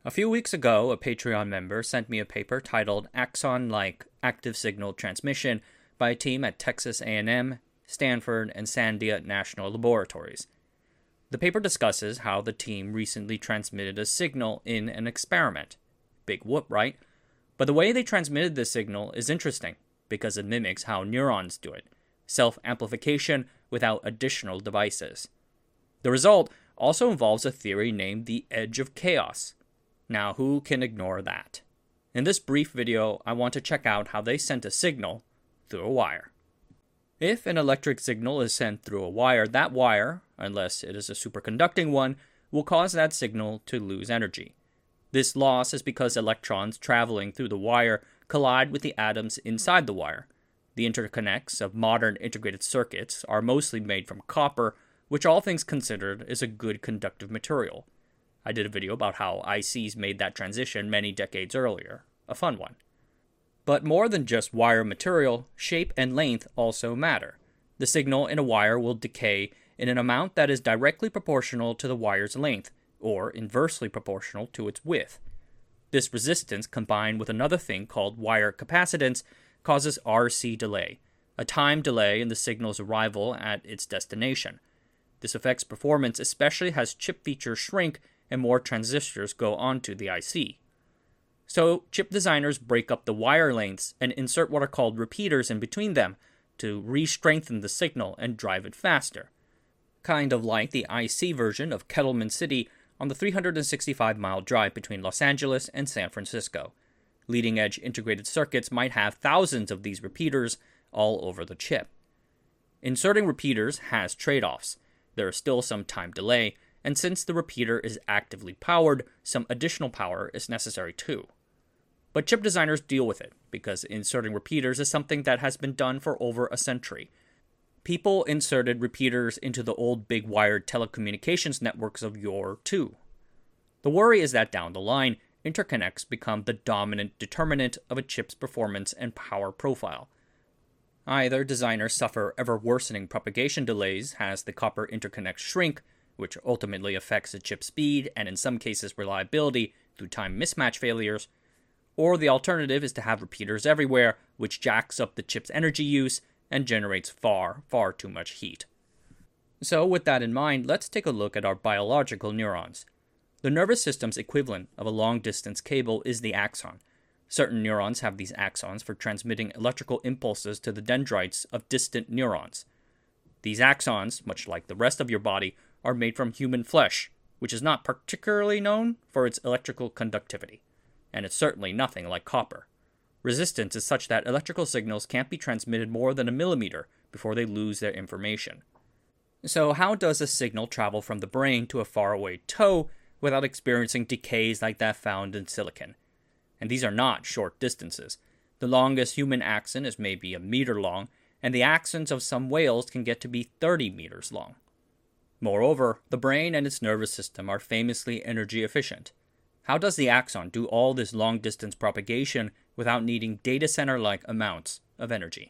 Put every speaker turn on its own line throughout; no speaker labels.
A few weeks ago, a Patreon member sent me a paper titled Axon-like Active Signal Transmission by a team at Texas A&M, Stanford, and Sandia National Laboratories. The paper discusses how the team recently transmitted a signal in an experiment. Big whoop, right? But the way they transmitted this signal is interesting because it mimics how neurons do it, self-amplification without additional devices. The result also involves a theory named the edge of chaos. Now, who can ignore that? In this brief video, I want to check out how they sent a signal through a wire. If an electric signal is sent through a wire, that wire, unless it is a superconducting one, will cause that signal to lose energy. This loss is because electrons traveling through the wire collide with the atoms inside the wire. The interconnects of modern integrated circuits are mostly made from copper, which all things considered is a good conductive material. I did a video about how ICs made that transition many decades earlier. A fun one. But more than just wire material, shape and length also matter. The signal in a wire will decay in an amount that is directly proportional to the wire's length, or inversely proportional to its width. This resistance, combined with another thing called wire capacitance, causes RC delay, a time delay in the signal's arrival at its destination. This affects performance especially as chip features shrink and more transistors go onto the IC. So, chip designers break up the wire lengths and insert what are called repeaters in between them to re-strengthen the signal and drive it faster. Kind of like the IC version of Kettleman City on the 365-mile drive between Los Angeles and San Francisco. Leading-edge integrated circuits might have thousands of these repeaters all over the chip. Inserting repeaters has trade-offs. There is still some time delay, and since the repeater is actively powered, some additional power is necessary too. But chip designers deal with it, because inserting repeaters is something that has been done for over a century. People inserted repeaters into the old big wired telecommunications networks of yore too. The worry is that down the line, interconnects become the dominant determinant of a chip's performance and power profile. Either designers suffer ever-worsening propagation delays as the copper interconnects shrink, which ultimately affects the chip's speed and in some cases reliability through time mismatch failures, or the alternative is to have repeaters everywhere, which jacks up the chip's energy use and generates far too much heat. So with that in mind, let's take a look at our biological neurons. The nervous system's equivalent of a long-distance cable is the axon. Certain neurons have these axons for transmitting electrical impulses to the dendrites of distant neurons. These axons, much like the rest of your body, are made from human flesh, which is not particularly known for its electrical conductivity, and it's certainly nothing like copper. Resistance is such that electrical signals can't be transmitted more than a millimeter before they lose their information. So how does a signal travel from the brain to a faraway toe without experiencing decays like that found in silicon? And these are not short distances. The longest human axon is maybe a meter long, and the axons of some whales can get to be 30 meters long. Moreover, the brain and its nervous system are famously energy efficient. How does the axon do all this long-distance propagation without needing data center-like amounts of energy?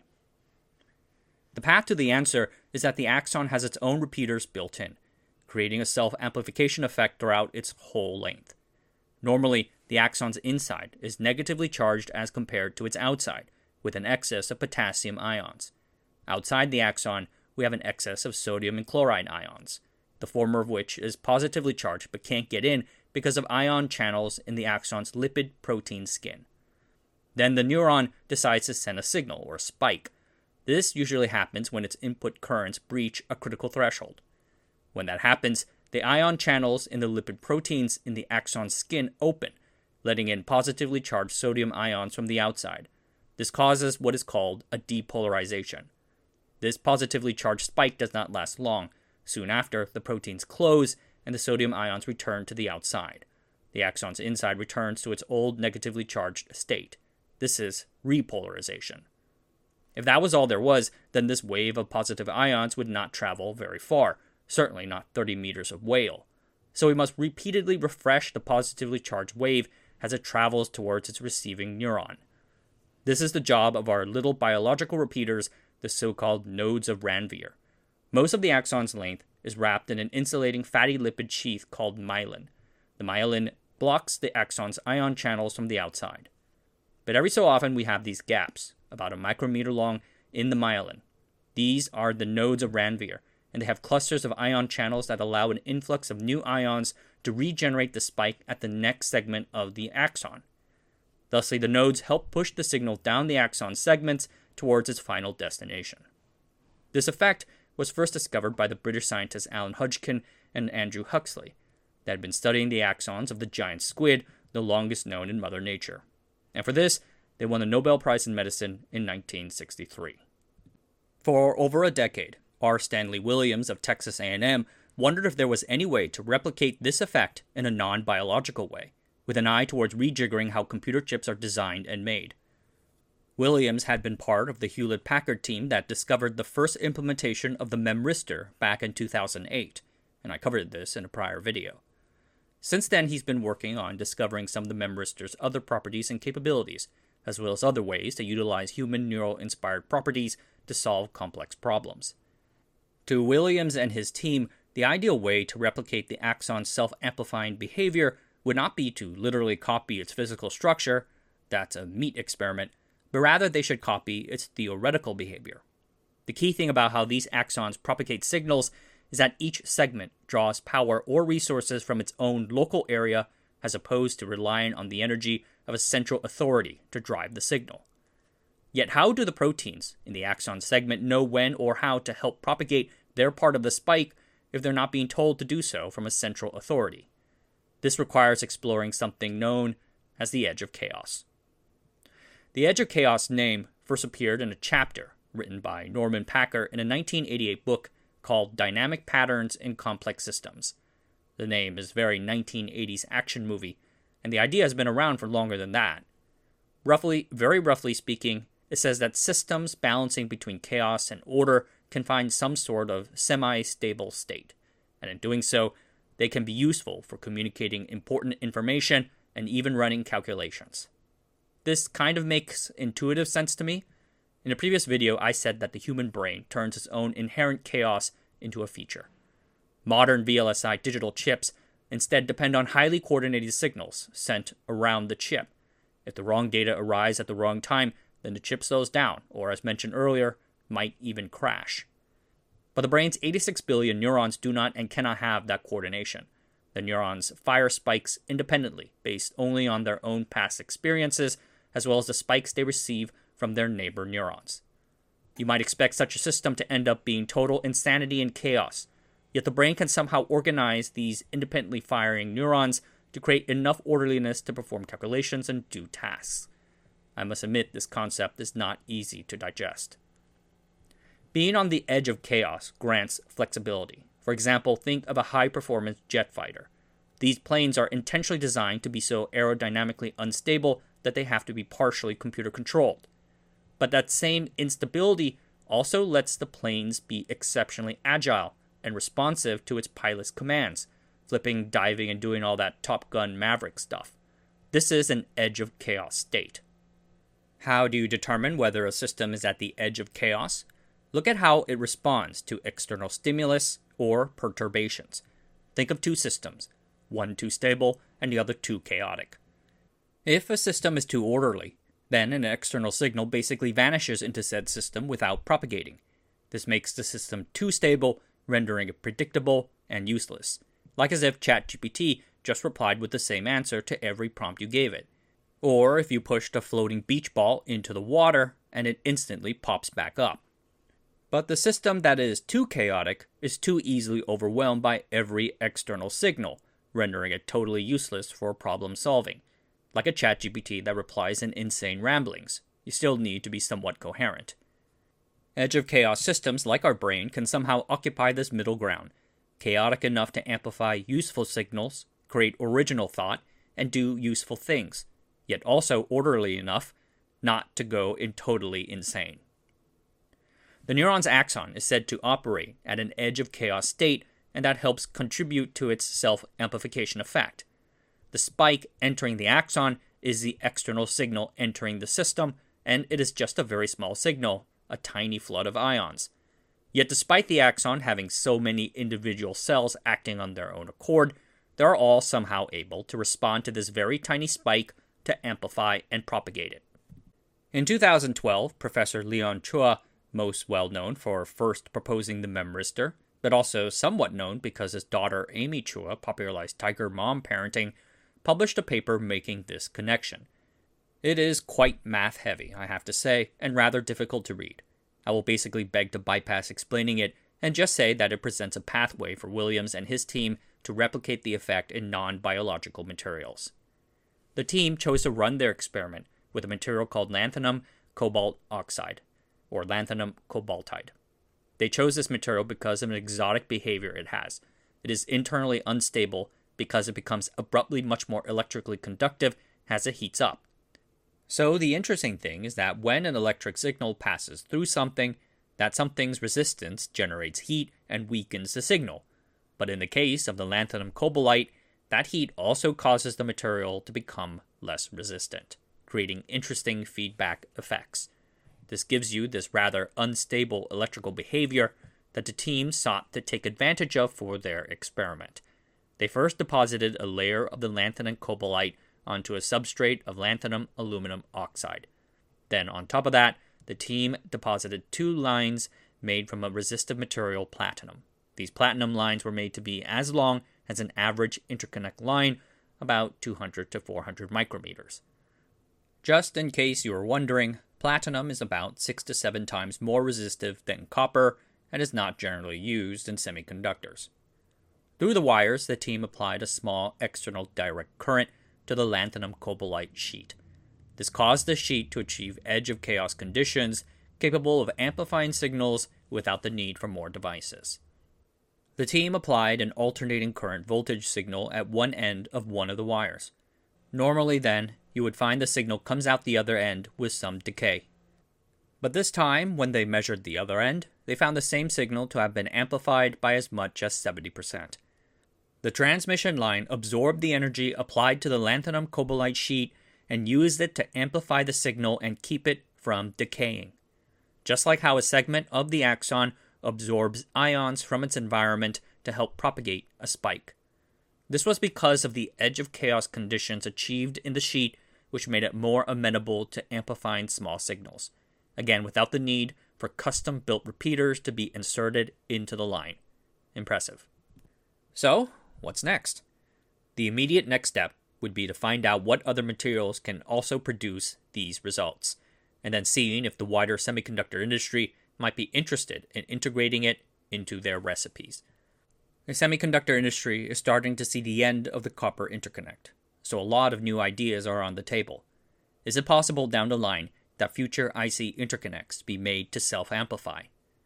The path to the answer is that the axon has its own repeaters built in, creating a self-amplification effect throughout its whole length. Normally, the axon's inside is negatively charged as compared to its outside, with an excess of potassium ions. Outside the axon, we have an excess of sodium and chloride ions, the former of which is positively charged but can't get in because of ion channels in the axon's lipid protein skin. Then the neuron decides to send a signal, or a spike. This usually happens when its input currents breach a critical threshold. When that happens, the ion channels in the lipid proteins in the axon's skin open, letting in positively charged sodium ions from the outside. This causes what is called a depolarization. This positively charged spike does not last long. Soon after, the proteins close and the sodium ions return to the outside. The axon's inside returns to its old negatively charged state. This is repolarization. If that was all there was, then this wave of positive ions would not travel very far, certainly not 30 meters of whale. So we must repeatedly refresh the positively charged wave as it travels towards its receiving neuron. This is the job of our little biological repeaters, the so-called nodes of Ranvier. Most of the axon's length is wrapped in an insulating fatty lipid sheath called myelin. The myelin blocks the axon's ion channels from the outside. But every so often we have these gaps, about a micrometer long, in the myelin. These are the nodes of Ranvier, and they have clusters of ion channels that allow an influx of new ions to regenerate the spike at the next segment of the axon. Thusly, the nodes help push the signal down the axon segments towards its final destination. This effect was first discovered by the British scientists Alan Hodgkin and Andrew Huxley, that had been studying the axons of the giant squid, the longest known in Mother Nature. And for this, they won the Nobel Prize in Medicine in 1963. For over a decade, R. Stanley Williams of Texas A&M wondered if there was any way to replicate this effect in a non-biological way, with an eye towards rejiggering how computer chips are designed and made. Williams had been part of the Hewlett-Packard team that discovered the first implementation of the memristor back in 2008, and I covered this in a prior video. Since then, he's been working on discovering some of the memristor's other properties and capabilities, as well as other ways to utilize human neural-inspired properties to solve complex problems. To Williams and his team, the ideal way to replicate the axon's self-amplifying behavior would not be to literally copy its physical structure, that's a meat experiment, but rather they should copy its theoretical behavior. The key thing about how these axons propagate signals is that each segment draws power or resources from its own local area as opposed to relying on the energy of a central authority to drive the signal. Yet how do the proteins in the axon segment know when or how to help propagate their part of the spike if they're not being told to do so from a central authority? This requires exploring something known as the edge of chaos. The edge of chaos name first appeared in a chapter written by Norman Packer in a 1988 book called Dynamic Patterns in Complex Systems. The name is very 1980s action movie, and the idea has been around for longer than that. Very roughly speaking, it says that systems balancing between chaos and order can find some sort of semi-stable state, and in doing so, they can be useful for communicating important information and even running calculations. This kind of makes intuitive sense to me. In a previous video, I said that the human brain turns its own inherent chaos into a feature. Modern VLSI digital chips instead depend on highly coordinated signals sent around the chip. If the wrong data arrives at the wrong time, then the chip slows down, or as mentioned earlier, might even crash. But the brain's 86 billion neurons do not and cannot have that coordination. The neurons fire spikes independently, based only on their own past experiences, as well as the spikes they receive from their neighbor neurons. You might expect such a system to end up being total insanity and chaos, yet the brain can somehow organize these independently firing neurons to create enough orderliness to perform calculations and do tasks. I must admit this concept is not easy to digest. Being on the edge of chaos grants flexibility. For example, think of a high-performance jet fighter. These planes are intentionally designed to be so aerodynamically unstable that they have to be partially computer-controlled. But that same instability also lets the planes be exceptionally agile and responsive to its pilot's commands, flipping, diving, and doing all that Top Gun Maverick stuff. This is an edge of chaos state. How do you determine whether a system is at the edge of chaos? Look at how it responds to external stimulus or perturbations. Think of two systems, one too stable and the other too chaotic. If a system is too orderly, then an external signal basically vanishes into said system without propagating. This makes the system too stable, rendering it predictable and useless, like as if ChatGPT just replied with the same answer to every prompt you gave it. Or if you pushed a floating beach ball into the water and it instantly pops back up. But the system that is too chaotic is too easily overwhelmed by every external signal, rendering it totally useless for problem solving. Like a ChatGPT that replies in insane ramblings, you still need to be somewhat coherent. Edge of chaos systems, like our brain, can somehow occupy this middle ground, chaotic enough to amplify useful signals, create original thought, and do useful things, yet also orderly enough not to go totally insane. The neuron's axon is said to operate at an edge of chaos state, and that helps contribute to its self-amplification effect. The spike entering the axon is the external signal entering the system, and it is just a very small signal, a tiny flood of ions. Yet despite the axon having so many individual cells acting on their own accord, they're all somehow able to respond to this very tiny spike to amplify and propagate it. In 2012, Professor Leon Chua, most well known for first proposing the memristor, but also somewhat known because his daughter Amy Chua popularized tiger mom parenting, published a paper making this connection. It is quite math heavy, I have to say, and rather difficult to read. I will basically beg to bypass explaining it and just say that it presents a pathway for Williams and his team to replicate the effect in non-biological materials. The team chose to run their experiment with a material called lanthanum cobalt oxide, or lanthanum cobaltite. They chose this material because of an exotic behavior it has. It is internally unstable because it becomes abruptly much more electrically conductive as it heats up. So the interesting thing is that when an electric signal passes through something, that something's resistance generates heat and weakens the signal. But in the case of the lanthanum cobaltite, that heat also causes the material to become less resistant, creating interesting feedback effects. This gives you this rather unstable electrical behavior that the team sought to take advantage of for their experiment. They first deposited a layer of the lanthanum cobaltite onto a substrate of lanthanum aluminum oxide. Then on top of that, the team deposited 2 lines made from a resistive material, platinum. These platinum lines were made to be as long as an average interconnect line, about 200 to 400 micrometers. Just in case you were wondering, platinum is about 6 to 7 times more resistive than copper and is not generally used in semiconductors. Through the wires, the team applied a small external direct current to the lanthanum cobaltite sheet. This caused the sheet to achieve edge-of-chaos conditions capable of amplifying signals without the need for more devices. The team applied an alternating current voltage signal at one end of one of the wires. Normally then, you would find the signal comes out the other end with some decay. But this time, when they measured the other end, they found the same signal to have been amplified by as much as 70%. The transmission line absorbed the energy applied to the lanthanum cobaltite sheet and used it to amplify the signal and keep it from decaying. Just like how a segment of the axon absorbs ions from its environment to help propagate a spike. This was because of the edge-of-chaos conditions achieved in the sheet, which made it more amenable to amplifying small signals. Again, without the need for custom-built repeaters to be inserted into the line. Impressive. So, what's next? The immediate next step would be to find out what other materials can also produce these results, and then seeing if the wider semiconductor industry might be interested in integrating it into their recipes. The semiconductor industry is starting to see the end of the copper interconnect, so a lot of new ideas are on the table. Is it possible down the line that future IC interconnects be made to self-amplify?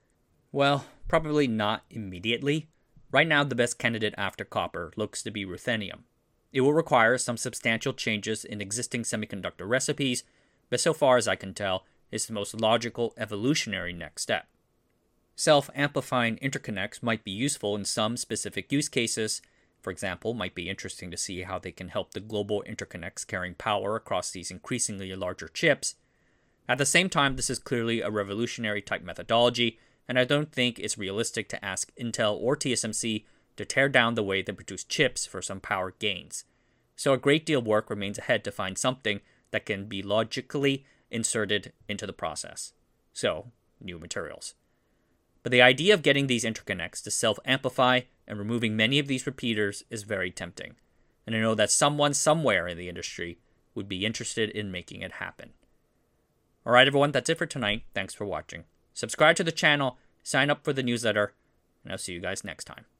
Well, probably not immediately. Right now, the best candidate after copper looks to be ruthenium. It will require some substantial changes in existing semiconductor recipes, but so far as I can tell, is the most logical evolutionary next step. Self-amplifying interconnects might be useful in some specific use cases. For example, might be interesting to see how they can help the global interconnects carrying power across these increasingly larger chips. At the same time, this is clearly a revolutionary type methodology, and I don't think it's realistic to ask Intel or TSMC to tear down the way they produce chips for some power gains. So a great deal of work remains ahead to find something that can be logically inserted into the process. So, new materials. But the idea of getting these interconnects to self-amplify and removing many of these repeaters is very tempting, and I know that someone somewhere in the industry would be interested in making it happen. Alright everyone, that's it for tonight. Thanks for watching. Subscribe to the channel, sign up for the newsletter, and I'll see you guys next time.